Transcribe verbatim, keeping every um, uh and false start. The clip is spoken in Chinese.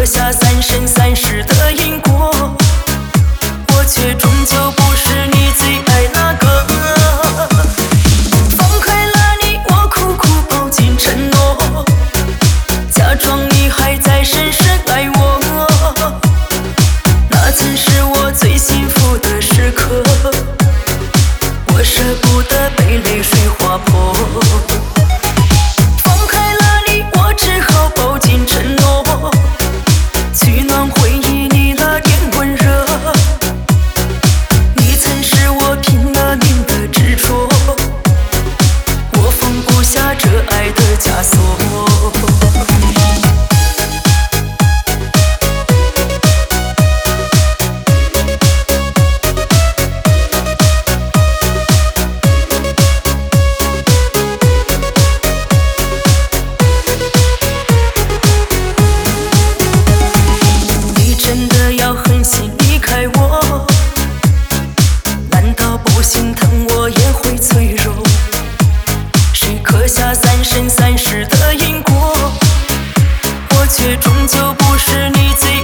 下三生三世的因果，我却终究不是你最爱那个。放开了你，我苦苦抱紧承诺，假装你还在深深爱我。那曾是我最幸福的时刻，我舍不得被泪水划破。放开了你，我只好抱紧承诺，取暖回忆你那点温热。你曾是我拼了命的执着，我放不下这爱的枷锁。真的要狠心离开我，难道不心疼我也会脆弱？谁刻下三生三世的因果，我却终究不是你最